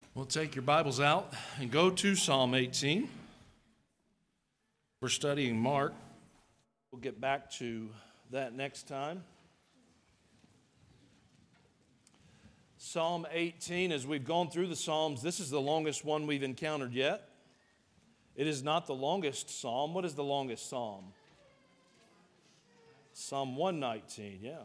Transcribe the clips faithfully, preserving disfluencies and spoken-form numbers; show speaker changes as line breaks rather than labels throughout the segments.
Well, take your Bibles out and go to Psalm eighteen. We're studying Mark. We'll get back to that next time. Psalm eighteen, as we've gone through the Psalms, this is the longest one we've encountered yet. It is not the longest psalm. What is the longest psalm? Psalm one nineteen, yeah.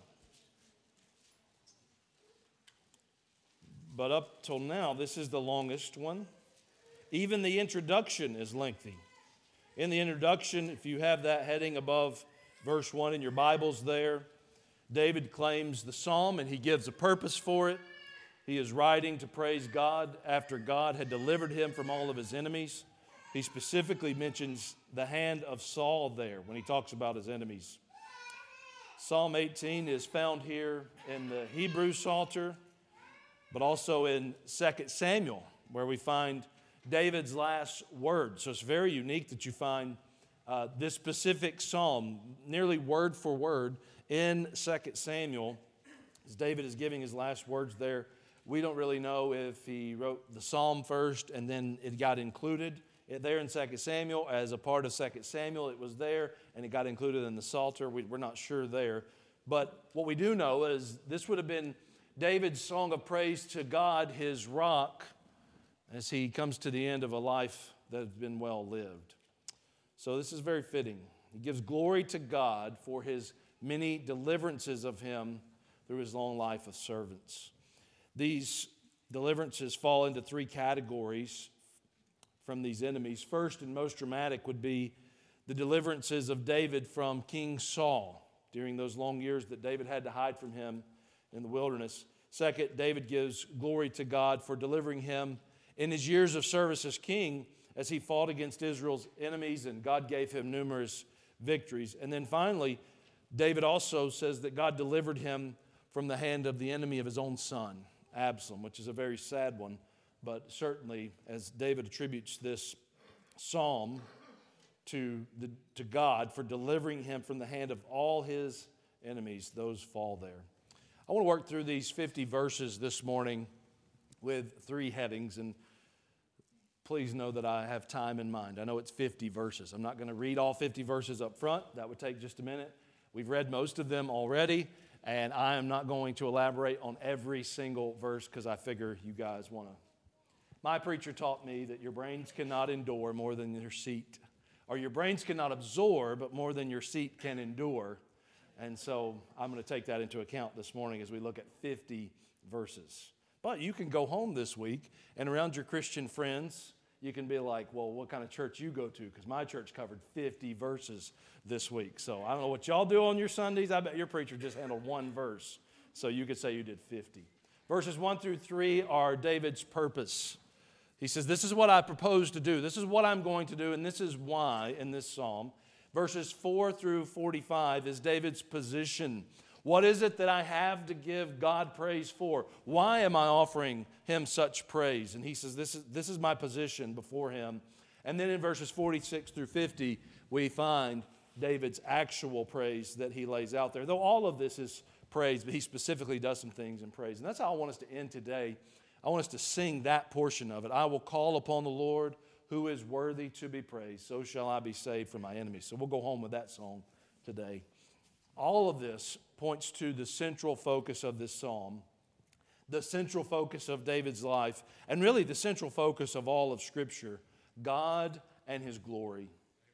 But up till now, this is the longest one. Even the introduction is lengthy. In the introduction, if you have that heading above verse one in your Bibles there, David claims the psalm and he gives a purpose for it. He is writing to praise God after God had delivered him from all of his enemies. He specifically mentions the hand of Saul there when he talks about his enemies. Psalm eighteen is found here in the Hebrew Psalter, but also in Second Samuel, where we find David's last words. So it's very unique that you find uh, this specific psalm, nearly word for word, in Second Samuel, as David is giving his last words there. We don't really know if he wrote the psalm first and then it got included there in Second Samuel. As a part of Second Samuel, it was there and it got included in the Psalter. We, we're not sure there. But what we do know is this would have been David's song of praise to God, his rock, as he comes to the end of a life that has been well lived. So this is very fitting. He gives glory to God for his many deliverances of him through his long life of servants. These deliverances fall into three categories from these enemies. First and most dramatic would be the deliverances of David from King Saul during those long years that David had to hide from him in the wilderness. Second, David gives glory to God for delivering him in his years of service as king as he fought against Israel's enemies, and God gave him numerous victories. And then finally, David also says that God delivered him from the hand of the enemy of his own son, Absalom, which is a very sad one. But certainly, as David attributes this psalm to, the, to God for delivering him from the hand of all his enemies, those fall there. I want to work through these fifty verses this morning with three headings, and please know that I have time in mind. I know it's fifty verses. I'm not going to read all fifty verses up front. That would take just a minute. We've read most of them already, and I am not going to elaborate on every single verse because I figure you guys want to. My preacher taught me that your brains cannot endure more than your seat, or your brains cannot absorb more than your seat can endure. And so I'm going to take that into account this morning as we look at fifty verses. But you can go home this week and around your Christian friends, you can be like, well, what kind of church you go to? Because my church covered fifty verses this week. So I don't know what y'all do on your Sundays. I bet your preacher just handled one verse. So you could say you did fifty. Verses one through three are David's purpose. He says, this is what I propose to do. This is what I'm going to do, and this is why in this psalm. Verses four through forty-five is David's position. What is it that I have to give God praise for? Why am I offering him such praise? And he says, this is, this is my position before him. And then in verses forty-six through fifty, we find David's actual praise that he lays out there. Though all of this is praise, but he specifically does some things in praise. And that's how I want us to end today. I want us to sing that portion of it. I will call upon the Lord, who is worthy to be praised. So shall I be saved from my enemies. So we'll go home with that song today. All of this points to the central focus of this psalm, the central focus of David's life, and really the central focus of all of Scripture, God and his glory.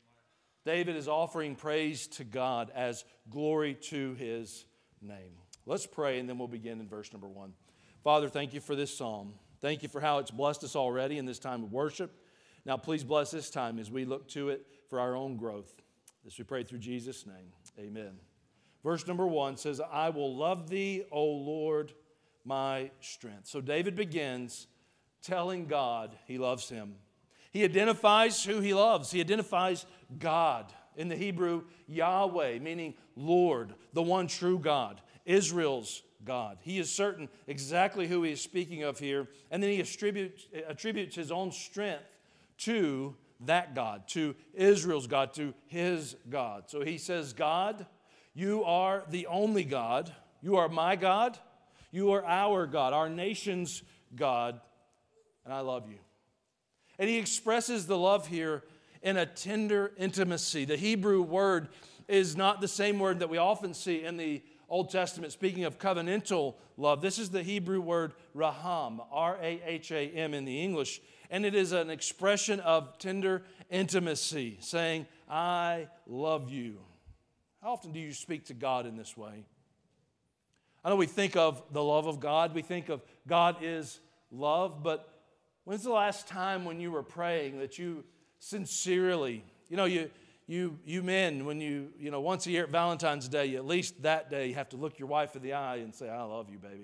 David is offering praise to God as glory to his name. Let's pray, and then we'll begin in verse number one. Father, thank you for this psalm. Thank you for how it's blessed us already in this time of worship. Now, please bless this time as we look to it for our own growth. This we pray through Jesus' name. Amen. Verse number one says, I will love thee, O Lord, my strength. So David begins telling God he loves him. He identifies who he loves. He identifies God. In the Hebrew, Yahweh, meaning Lord, the one true God, Israel's God. He is certain exactly who he is speaking of here. And then he attributes, attributes his own strength to that God, to Israel's God, to his God. So he says, God, you are the only God. You are my God. You are our God, our nation's God. and I love you. And he expresses the love here in a tender intimacy. The Hebrew word is not the same word that we often see in the Old Testament, speaking of covenantal love. This is the Hebrew word raham, R A H A M in the English. And it is an expression of tender intimacy, saying, I love you. How often do you speak to God in this way? I know we think of the love of God. We think of God is love. But when's the last time when you were praying that you sincerely, you know, you you you men, when you, you know, once a year at Valentine's Day, you, at least that day, you have to look your wife in the eye and say, I love you, baby.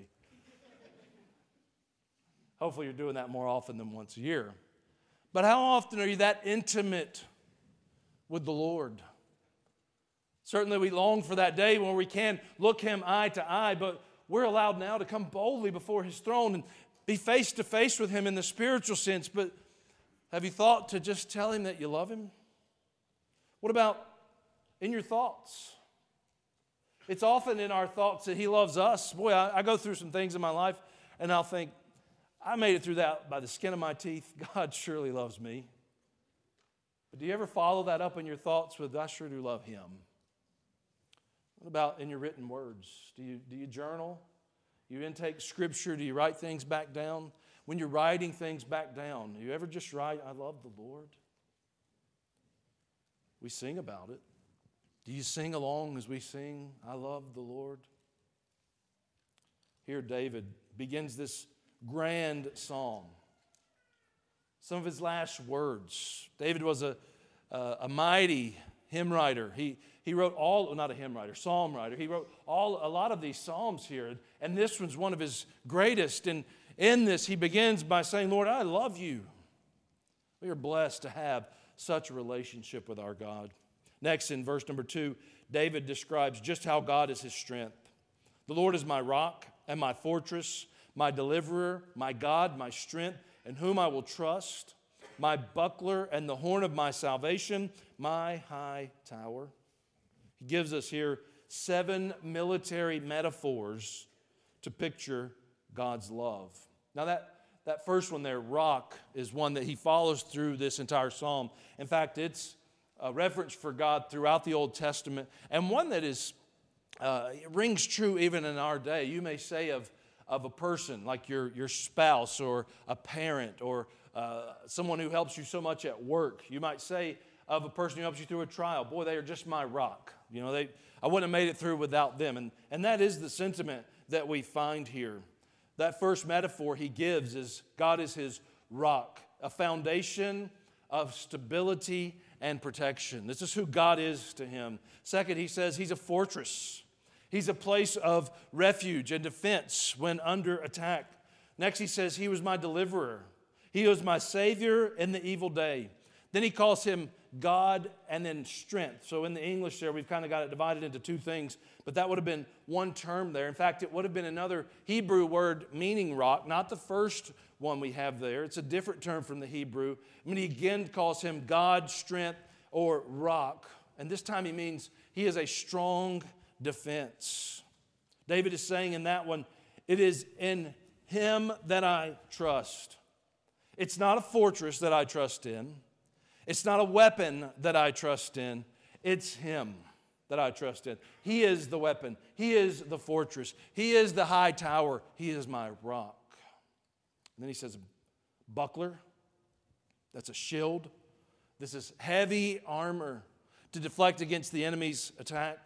Hopefully you're doing that more often than once a year. But how often are you that intimate with the Lord? Certainly we long for that day when we can look Him eye to eye, but we're allowed now to come boldly before His throne and be face to face with Him in the spiritual sense. But have you thought to just tell Him that you love Him? What about in your thoughts? It's often in our thoughts that He loves us. Boy, I, I go through some things in my life and I'll think, I made it through that by the skin of my teeth. God surely loves me. But do you ever follow that up in your thoughts with, I sure do love Him? What about in your written words? Do you, do you journal? You intake Scripture? Do you write things back down? When you're writing things back down, do you ever just write, I love the Lord? We sing about it. Do you sing along as we sing, I love the Lord? Here David begins this grand psalm. Some of his last words. David was a, a, a mighty hymn writer. He, he wrote all, not a hymn writer, psalm writer. He wrote all a lot of these psalms here, and this one's one of his greatest. And in this, he begins by saying, Lord, I love you. We are blessed to have such a relationship with our God. Next, in verse number two, David describes just how God is his strength. The Lord is my rock and my fortress, my deliverer, my God, my strength, in whom I will trust, my buckler and the horn of my salvation, my high tower. He gives us here seven military metaphors to picture God's love. Now that, that first one there, rock, is one that he follows through this entire psalm. In fact, it's a reference for God throughout the Old Testament, and one that is uh, rings true even in our day. You may say of of a person like your, your spouse or a parent or uh, someone who helps you so much at work. You might say of a person who helps you through a trial, boy, they are just my rock. You know, they I wouldn't have made it through without them. And, and that is the sentiment that we find here. That first metaphor he gives is God is his rock, a foundation of stability and protection. This is who God is to him. Second, he says he's a fortress. He's a place of refuge and defense when under attack. Next, he says, he was my deliverer. He was my Savior in the evil day. Then he calls him God and then strength. So in the English there, we've kind of got it divided into two things, but that would have been one term there. In fact, it would have been another Hebrew word meaning rock, not the first one we have there. It's a different term from the Hebrew. I mean, he again calls him God, strength, or rock. And this time he means he is a strong defense. David is saying in that one, it is in him that I trust. It's not a fortress that I trust in. It's not a weapon that I trust in. It's him that I trust in. He is the weapon. He is the fortress. He is the high tower. He is my rock. And then he says, buckler. That's a shield. This is heavy armor to deflect against the enemy's attack.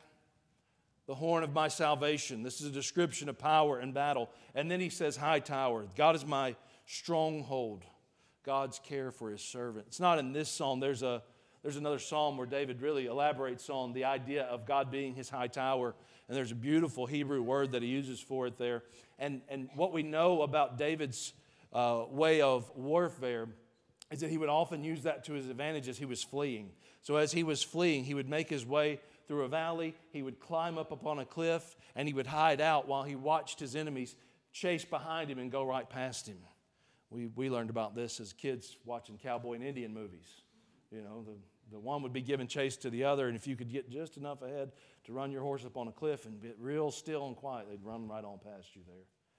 The horn of my salvation. This is a description of power in battle. And then he says, high tower. God is my stronghold. God's care for his servant. It's not in this psalm. There's a there's another psalm where David really elaborates on the idea of God being his high tower. And there's a beautiful Hebrew word that he uses for it there. And, and what we know about David's uh, way of warfare is that he would often use that to his advantage as he was fleeing. So as he was fleeing, he would make his way through a valley, he would climb up upon a cliff, and he would hide out while he watched his enemies chase behind him and go right past him. We we learned about this as kids watching cowboy and Indian movies. You know, the, the one would be giving chase to the other, and if you could get just enough ahead to run your horse up on a cliff and get real still and quiet, they'd run right on past you there.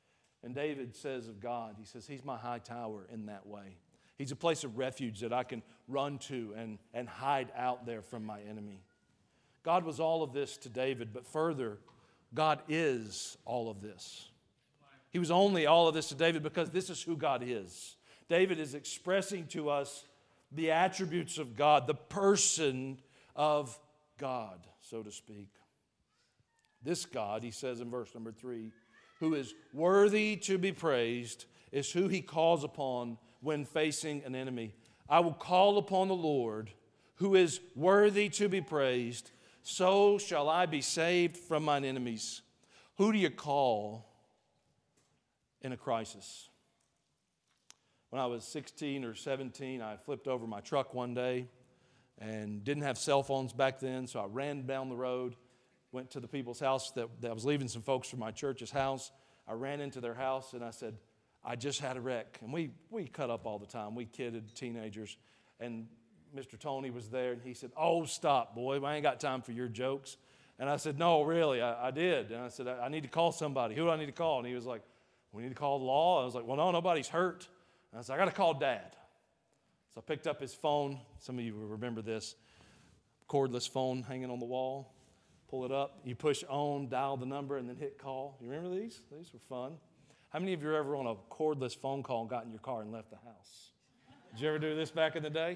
And David says of God, he says, He's my high tower in that way. He's a place of refuge that I can run to and, and hide out there from my enemy. God was all of this to David, but further, God is all of this. He was only all of this to David because this is who God is. David is expressing to us the attributes of God, the person of God, so to speak. This God, he says in verse number three, who is worthy to be praised, is who he calls upon when facing an enemy. I will call upon the Lord, who is worthy to be praised, so shall I be saved from mine enemies. Who do you call in a crisis? When I was sixteen or seventeen, I flipped over my truck one day and didn't have cell phones back then, so I ran down the road, went to the people's house that, that I was leaving some folks from my church's house. I ran into their house and I said, I just had a wreck. And we, we cut up all the time. We kidded teenagers. And Mister Tony was there and he said, oh, stop, boy. I ain't got time for your jokes. And I said, no, really, I, I did. And I said, I, I need to call somebody. Who do I need to call? And he was like, we need to call the law. I was like, well, no, nobody's hurt. And I said, I got to call Dad. So I picked up his phone. Some of you will remember this. Cordless phone hanging on the wall. Pull it up. You push on, dial the number, and then hit call. You remember these? These were fun. How many of you were ever on a cordless phone call and got in your car and left the house? Did you ever do this back in the day?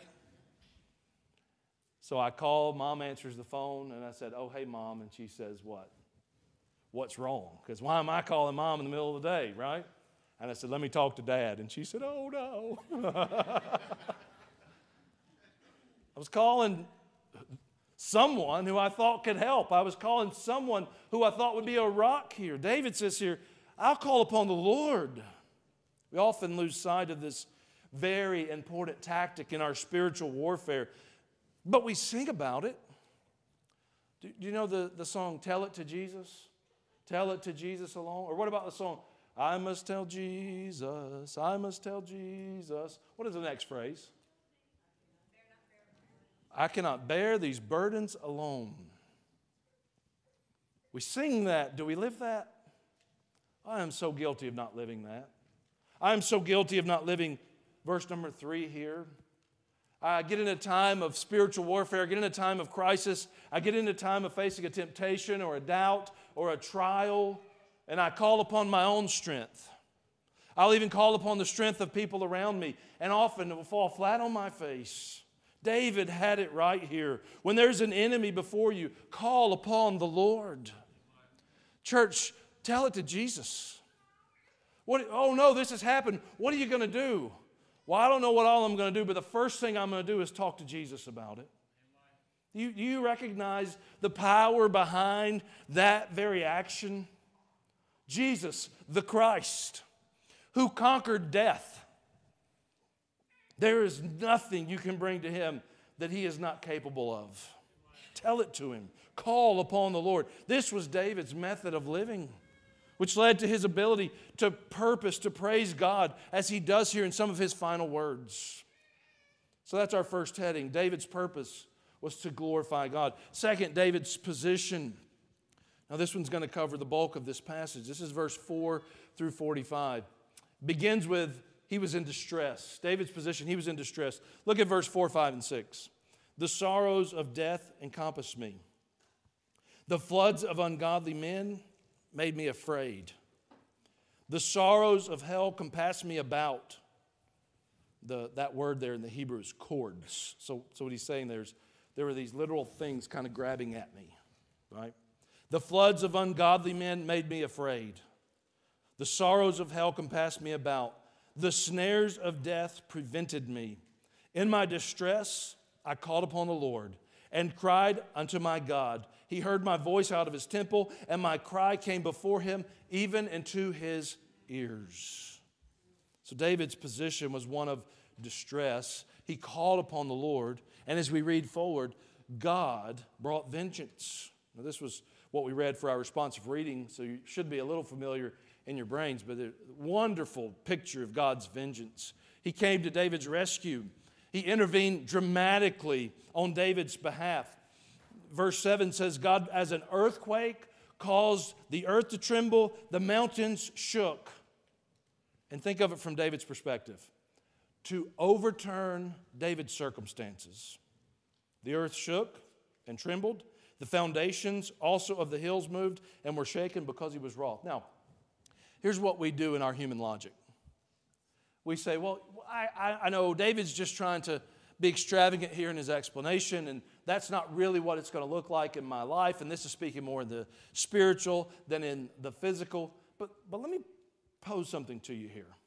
So I called. Mom answers the phone, and I said, oh, hey, Mom. And she says, what? What's wrong? Because why am I calling Mom in the middle of the day, right? And I said, let me talk to Dad. And she said, oh, no. I was calling someone who I thought could help. I was calling someone who I thought would be a rock here. David says here, I'll call upon the Lord. We often lose sight of this very important tactic in our spiritual warfare, but we sing about it. Do, do you know the, the song, Tell It to Jesus? Tell it to Jesus alone? Or what about the song, I must tell Jesus, I must tell Jesus. What is the next phrase? I cannot bear these burdens alone. We sing that. Do we live that? I am so guilty of not living that. I am so guilty of not living verse number three here. I get in a time of spiritual warfare. I get in a time of crisis. I get in a time of facing a temptation or a doubt or a trial, and I call upon my own strength. I'll even call upon the strength of people around me, and often it will fall flat on my face. David had it right here. When there's an enemy before you, call upon the Lord. Church, tell it to Jesus. What, oh no, this has happened. What are you going to do? Well, I don't know what all I'm going to do, but the first thing I'm going to do is talk to Jesus about it. You, you recognize the power behind that very action? Jesus, the Christ, who conquered death. There is nothing you can bring to him that he is not capable of. Tell it to him. Call upon the Lord. This was David's method of living, which led to his ability to purpose, to praise God, as he does here in some of his final words. So that's our first heading. David's purpose was to glorify God. Second, David's position. Now this one's going to cover the bulk of this passage. This is verse four through forty-five. Begins with, he was in distress. David's position, he was in distress. Look at verse four, five, and six. The sorrows of death encompassed me. The floods of ungodly men made me afraid. The sorrows of hell compassed me about. The, that word there in the Hebrew is cords. So, so what he's saying there is, there were these literal things kind of grabbing at me, right? The floods of ungodly men made me afraid. The sorrows of hell compassed me about. The snares of death prevented me. In my distress, I called upon the Lord and cried unto my God. He heard my voice out of his temple, and my cry came before him, even into his ears. So David's position was one of distress. He called upon the Lord, and as we read forward, God brought vengeance. Now, this was what we read for our responsive reading, so you should be a little familiar in your brains, but a wonderful picture of God's vengeance. He came to David's rescue. He intervened dramatically on David's behalf. Verse seven says, God, as an earthquake, caused the earth to tremble, the mountains shook. And think of it from David's perspective. To overturn David's circumstances. The earth shook and trembled. The foundations also of the hills moved and were shaken because he was wroth. Now, here's what we do in our human logic. We say, well, I, I, I know David's just trying to be extravagant here in his explanation, and that's not really what it's going to look like in my life, and this is speaking more in the spiritual than in the physical. But, but let me pose something to you here.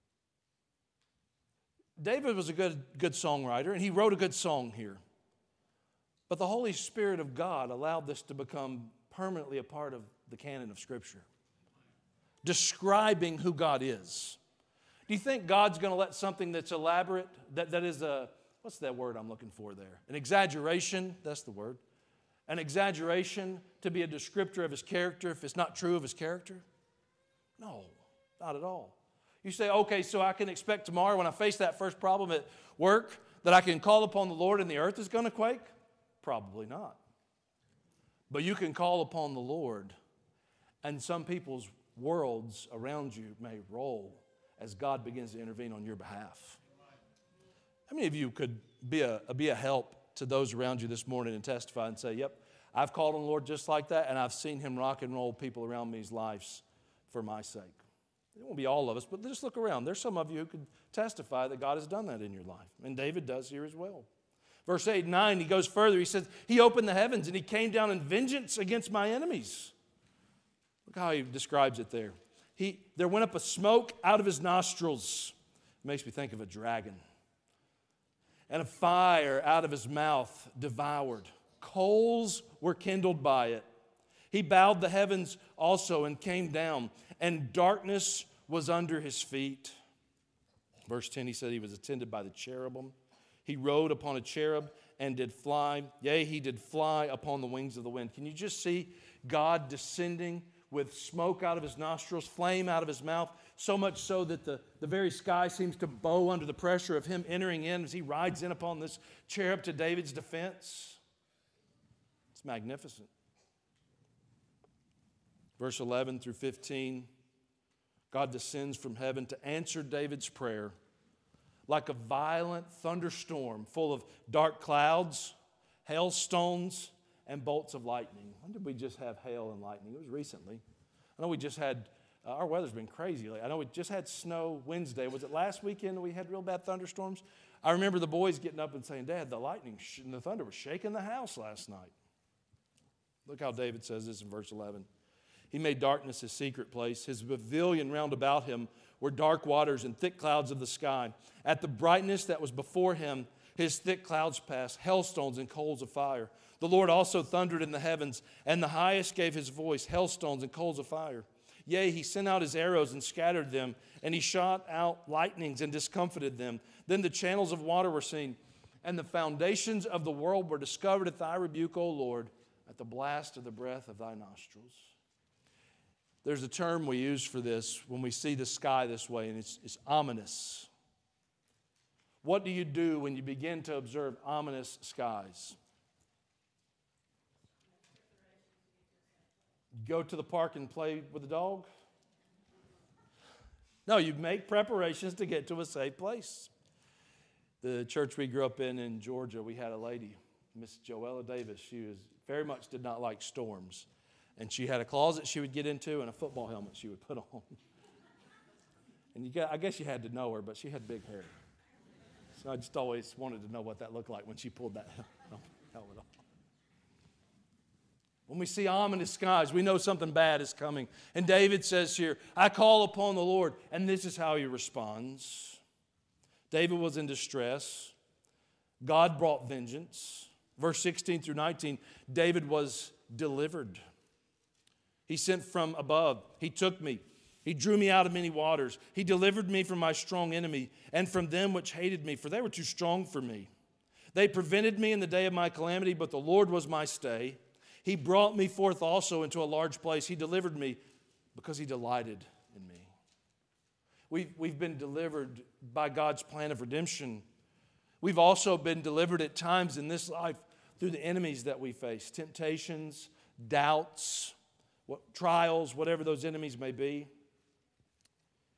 David was a good, good songwriter, and he wrote a good song here. But the Holy Spirit of God allowed this to become permanently a part of the canon of Scripture, describing who God is. Do you think God's going to let something that's elaborate, that, that is a, what's that word I'm looking for there? An exaggeration, that's the word. An exaggeration to be a descriptor of his character if it's not true of his character? No, not at all. You say, okay, so I can expect tomorrow when I face that first problem at work that I can call upon the Lord and the earth is going to quake? Probably not. But you can call upon the Lord and some people's worlds around you may roll as God begins to intervene on your behalf. How many of you could be a, be a help to those around you this morning and testify and say, yep, I've called on the Lord just like that, and I've seen him rock and roll people around me's lives for my sake. It won't be all of us, but just look around. There's some of you who could testify that God has done that in your life, and David does here as well. Verse eight and nine, he goes further. He says, he opened the heavens, and he came down in vengeance against my enemies. Look how he describes it there. He, there went up a smoke out of his nostrils. It makes me think of a dragon. And a fire out of his mouth devoured. Coals were kindled by it. He bowed the heavens also and came down, and darkness was under his feet. Verse ten, he said he was attended by the cherubim. He rode upon a cherub and did fly. Yea, he did fly upon the wings of the wind. Can you just see God descending with smoke out of his nostrils, flame out of his mouth, so much so that the, the very sky seems to bow under the pressure of him entering in as he rides in upon this cherub to David's defense? It's magnificent. Verse eleven through fifteen, God descends from heaven to answer David's prayer like a violent thunderstorm full of dark clouds, hailstones, and bolts of lightning. When did we just have hail and lightning? It was recently. I know we just had, uh, our weather's been crazy lately. I know we just had snow Wednesday. Was it last weekend we had real bad thunderstorms? I remember the boys getting up and saying, Dad, the lightning sh- and the thunder was shaking the house last night. Look how David says this in verse eleven. He made darkness his secret place. His pavilion round about him were dark waters and thick clouds of the sky. At the brightness that was before him, his thick clouds passed, hailstones and coals of fire. The Lord also thundered in the heavens, and the highest gave his voice, hailstones and coals of fire. Yea, he sent out his arrows and scattered them, and he shot out lightnings and discomfited them. Then the channels of water were seen, and the foundations of the world were discovered at thy rebuke, O Lord, at the blast of the breath of thy nostrils. There's a term we use for this when we see the sky this way, and it's, it's ominous. What do you do when you begin to observe ominous skies? Go to the park and play with the dog? No, you make preparations to get to a safe place. The church we grew up in in Georgia, we had a lady, Miss Joella Davis. She was very much did not like storms. And she had a closet she would get into and a football helmet she would put on. And you got, I guess you had to know her, but she had big hair. So I just always wanted to know what that looked like when she pulled that helmet off. When we see ominous skies, we know something bad is coming. And David says here, I call upon the Lord. And this is how he responds. David was in distress. God brought vengeance. Verse sixteen through nineteen, David was delivered. He sent from above. He took me. He drew me out of many waters. He delivered me from my strong enemy and from them which hated me, for they were too strong for me. They prevented me in the day of my calamity, but the Lord was my stay. He brought me forth also into a large place. He delivered me because he delighted in me. We've, we've been delivered by God's plan of redemption. We've also been delivered at times in this life through the enemies that we face, temptations, doubts, what, trials, whatever those enemies may be.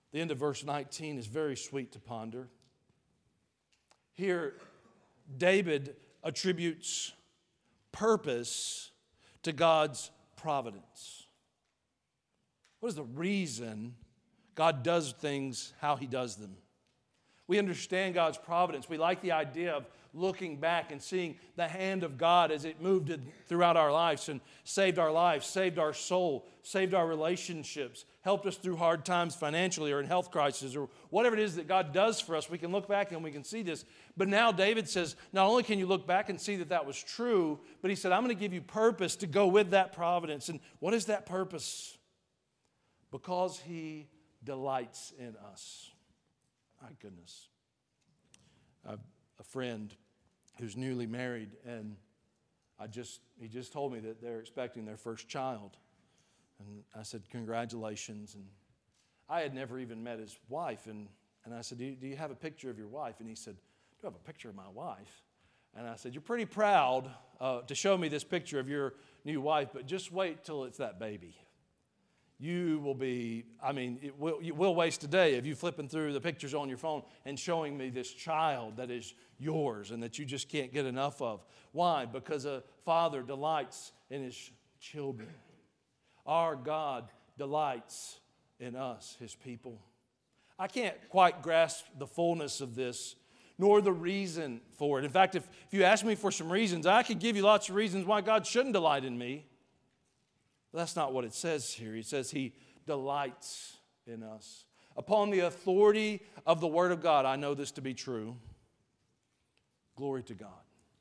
The end of verse nineteen is very sweet to ponder. Here, David attributes purpose to God's providence. What is the reason God does things how He does them? We understand God's providence. We like the idea of looking back and seeing the hand of God as it moved throughout our lives and saved our lives, saved our soul, saved our relationships, helped us through hard times financially or in health crisis or whatever it is that God does for us. We can look back and we can see this. But now David says, not only can you look back and see that that was true, but he said, I'm going to give you purpose to go with that providence. And what is that purpose? Because He delights in us. My goodness. I have a friend who's newly married, and I just he just told me that they're expecting their first child. And I said, congratulations. And I had never even met his wife. And, and I said, do you, do you have a picture of your wife? And he said, do I have a picture of my wife? And I said, you're pretty proud uh, to show me this picture of your new wife, but just wait till it's that baby. You will be, I mean, it will, you will waste a day of you flipping through the pictures on your phone and showing me this child that is yours and that you just can't get enough of. Why? Because a father delights in his children. Our God delights in us, His people. I can't quite grasp the fullness of this, nor the reason for it. In fact, if, if you ask me for some reasons, I could give you lots of reasons why God shouldn't delight in me. But that's not what it says here. He says He delights in us. Upon the authority of the Word of God, I know this to be true. Glory to God.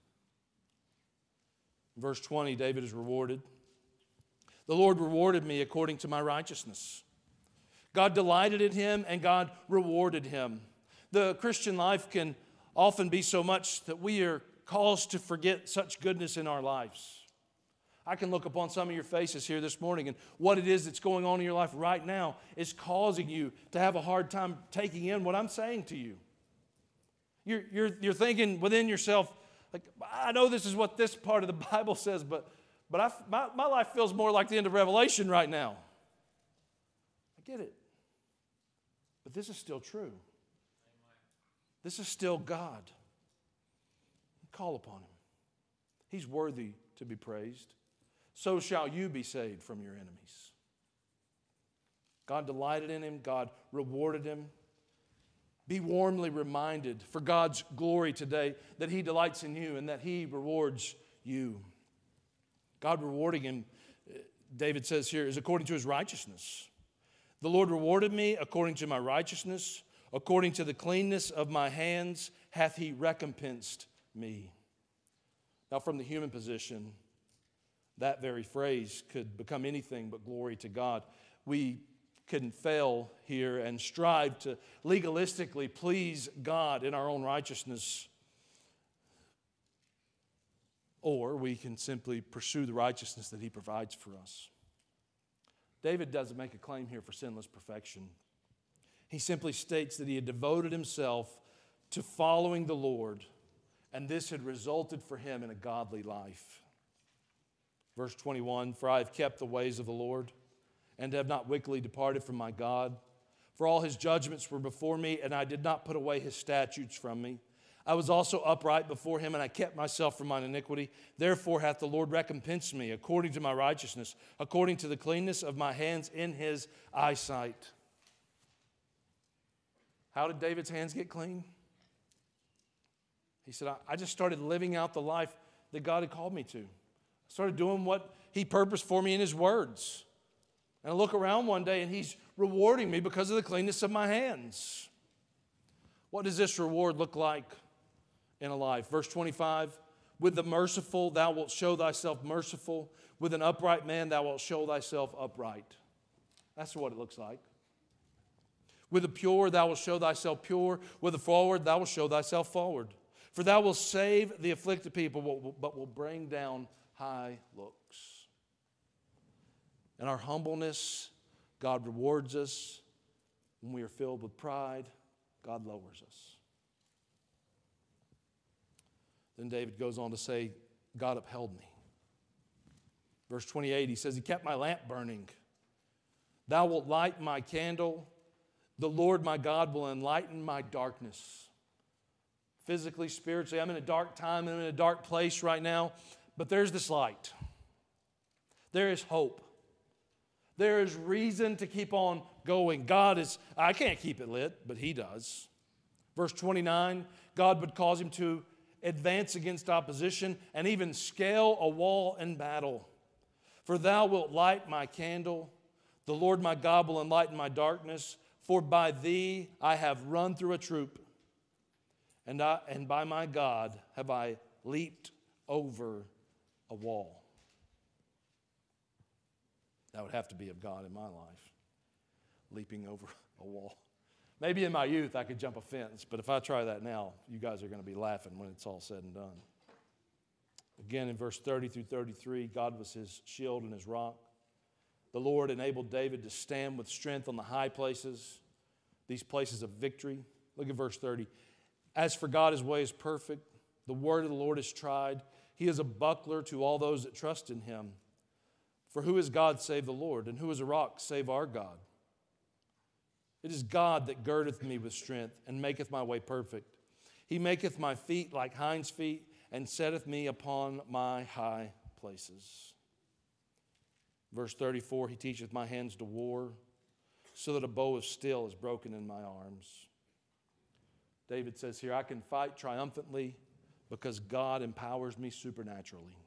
In verse twenty, David is rewarded. The Lord rewarded me according to my righteousness. God delighted in him and God rewarded him. The Christian life can often be so much that we are caused to forget such goodness in our lives. I can look upon some of your faces here this morning, and what it is that's going on in your life right now is causing you to have a hard time taking in what I'm saying to you. You're, you're, you're thinking within yourself, like, I know this is what this part of the Bible says, but, but I, my, my life feels more like the end of Revelation right now. I get it. But this is still true. This is still God. Call upon Him. He's worthy to be praised. So shall you be saved from your enemies. God delighted in him. God rewarded him. Be warmly reminded for God's glory today that He delights in you and that He rewards you. God rewarding him, David says here, is according to His righteousness. The Lord rewarded me according to my righteousness. According to the cleanness of my hands hath He recompensed me. Now, from the human position, that very phrase could become anything but glory to God. We can fail here and strive to legalistically please God in our own righteousness. Or we can simply pursue the righteousness that He provides for us. David doesn't make a claim here for sinless perfection. He simply states that he had devoted himself to following the Lord, and this had resulted for him in a godly life. Verse twenty-one, for I have kept the ways of the Lord, and have not wickedly departed from my God. For all His judgments were before me, and I did not put away His statutes from me. I was also upright before Him, and I kept myself from mine iniquity. Therefore hath the Lord recompensed me according to my righteousness, according to the cleanness of my hands in His eyesight. How did David's hands get clean? He said, I, I just started living out the life that God had called me to. I started doing what He purposed for me in His words. And I look around one day and He's rewarding me because of the cleanness of my hands. What does this reward look like in a life? Verse twenty-five, with the merciful thou wilt show thyself merciful. With an upright man thou wilt show thyself upright. That's what it looks like. With the pure thou wilt show thyself pure. With the forward thou wilt show thyself forward. For thou wilt save the afflicted people, but will bring down high looks. In our humbleness, God rewards us. When we are filled with pride, God lowers us. Then David goes on to say, God upheld me. Verse twenty-eight, he says, He kept my lamp burning. Thou wilt light my candle. The Lord my God will enlighten my darkness. Physically, spiritually, I'm in a dark time, I'm in a dark place right now, but there's this light. There is hope. There is reason to keep on going. God is, I can't keep it lit, but He does. Verse twenty-nine, God would cause him to advance against opposition and even scale a wall in battle. For thou wilt light my candle. The Lord my God will enlighten my darkness. For by thee I have run through a troop, and, I, and by my God have I leaped over a wall. That would have to be of God in my life, leaping over a wall. Maybe in my youth I could jump a fence, but if I try that now, you guys are going to be laughing when it's all said and done. Again, in verse thirty through thirty-three, God was his shield and his rock. The Lord enabled David to stand with strength on the high places, these places of victory. Look at verse thirty. As for God, his way is perfect. The word of the Lord is tried. He is a buckler to all those that trust in him. For who is God save the Lord? And who is a rock save our God? It is God that girdeth me with strength and maketh my way perfect. He maketh my feet like hinds' feet and setteth me upon my high places. Verse thirty-four, he teacheth my hands to war, so that a bow of steel is broken in my arms. David says here, I can fight triumphantly because God empowers me supernaturally.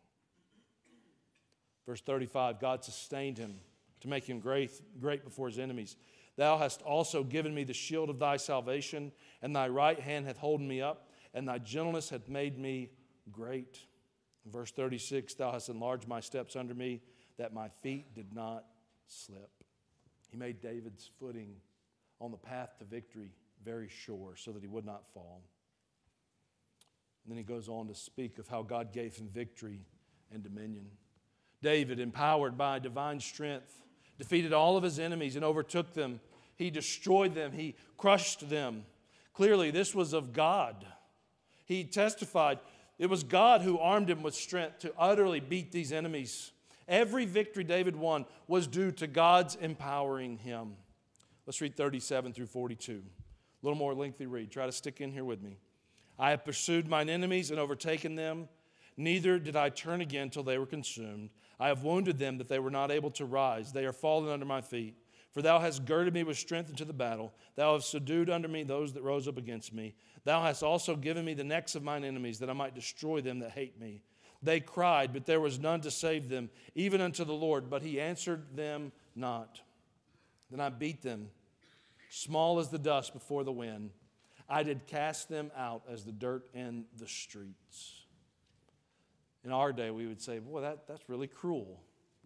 Verse thirty-five, God sustained him to make him great, great before his enemies. Thou hast also given me the shield of thy salvation, and thy right hand hath holden me up, and thy gentleness hath made me great. Verse thirty-six, thou hast enlarged my steps under me, that my feet did not slip. He made David's footing on the path to victory very sure so that he would not fall. And then he goes on to speak of how God gave him victory and dominion. David, empowered by divine strength, defeated all of his enemies and overtook them. He destroyed them. He crushed them. Clearly, this was of God. He testified it was God who armed him with strength to utterly beat these enemies. Every victory David won was due to God's empowering him. Let's read thirty-seven through forty-two. A little more lengthy read. Try to stick in here with me. I have pursued mine enemies and overtaken them. Neither did I turn again till they were consumed. I have wounded them that they were not able to rise. They are fallen under my feet. For thou hast girded me with strength into the battle. Thou hast subdued under me those that rose up against me. Thou hast also given me the necks of mine enemies, that I might destroy them that hate me. They cried, but there was none to save them, even unto the Lord, but he answered them not. Then I beat them, small as the dust before the wind. I did cast them out as the dirt in the streets. In our day, we would say, boy, that, that's really cruel.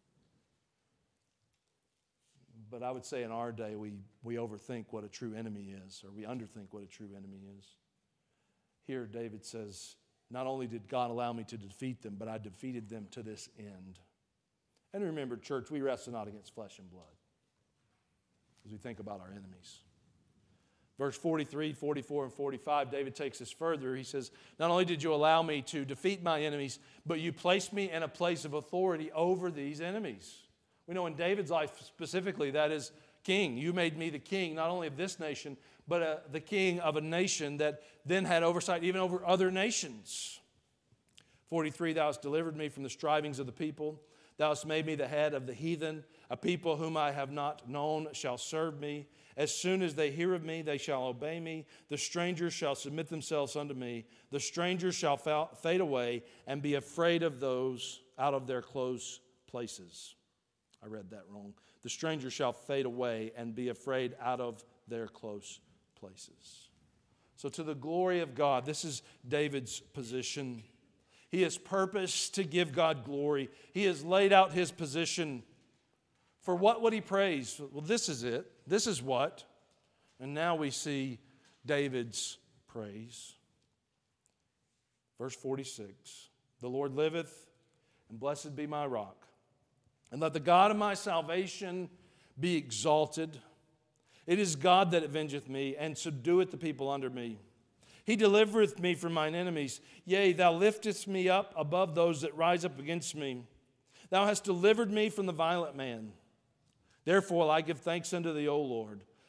But I would say in our day, we, we overthink what a true enemy is, or we underthink what a true enemy is. Here, David says, not only did God allow me to defeat them, but I defeated them to this end. And remember, church, we wrestle not against flesh and blood as we think about our enemies. Verse forty-three, forty-four, and forty-five, David takes this further. He says, not only did you allow me to defeat my enemies, but you placed me in a place of authority over these enemies. We know in David's life specifically, that is king. You made me the king, not only of this nation, but uh, the king of a nation that then had oversight even over other nations. forty-three, thou hast delivered me from the strivings of the people. Thou hast made me the head of the heathen. A people whom I have not known shall serve me. As soon as they hear of me, they shall obey me. The strangers shall submit themselves unto me. The strangers shall fade away and be afraid of those out of their close places. I read that wrong. The strangers shall fade away and be afraid out of their close places. So to the glory of God, this is David's position. He has purposed to give God glory. He has laid out his position. For what would he praise? Well, this is it. This is what. And now we see David's praise. Verse forty-six. The Lord liveth, and blessed be my rock. And let the God of my salvation be exalted. It is God that avengeth me, and subdueth the people under me. He delivereth me from mine enemies. Yea, thou liftest me up above those that rise up against me. Thou hast delivered me from the violent man. Therefore will I give thanks unto thee, O Lord.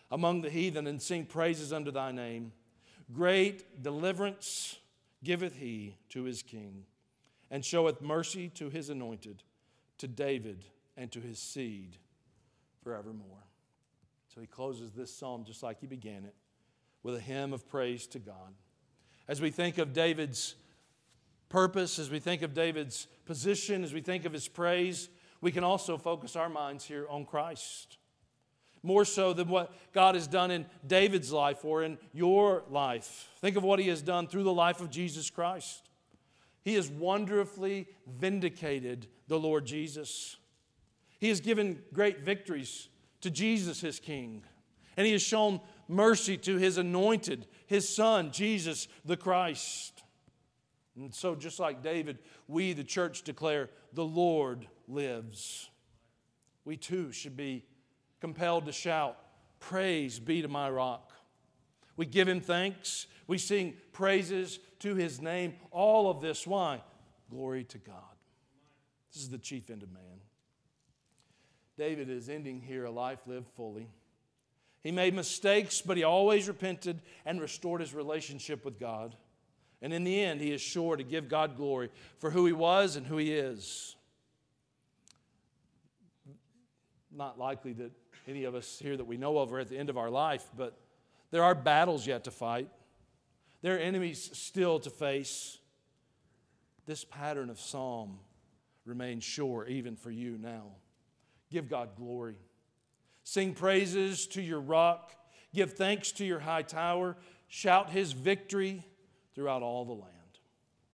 among the heathen and sing praises unto thy name. Great deliverance giveth he to his king, and showeth mercy to his anointed, to David and to his seed forevermore. So he closes this psalm just like he began it, with a hymn of praise to God. As we think of David's purpose, as we think of David's position, as we think of his praise, we can also focus our minds here on Christ. More so than what God has done in David's life or in your life. Think of what he has done through the life of Jesus Christ. He has wonderfully vindicated the Lord Jesus. He has given great victories to Jesus, his King. And he has shown mercy to his anointed, his Son, Jesus the Christ. And so just like David, we, the church, declare, the Lord lives. We too should be compelled to shout, praise be to my rock. We give him thanks. We sing praises to his name. All of this, why? Glory to God. This is the chief end of man. David is ending here a life lived fully. He made mistakes, but he always repented and restored his relationship with God. And in the end, he is sure to give God glory for who he was and who he is. Not likely that any of us here that we know of are at the end of our life, but there are battles yet to fight. There are enemies still to face. This pattern of psalm remains sure even for you now. Give God glory. Sing praises to your rock. Give thanks to your high tower. Shout his victory throughout all the land.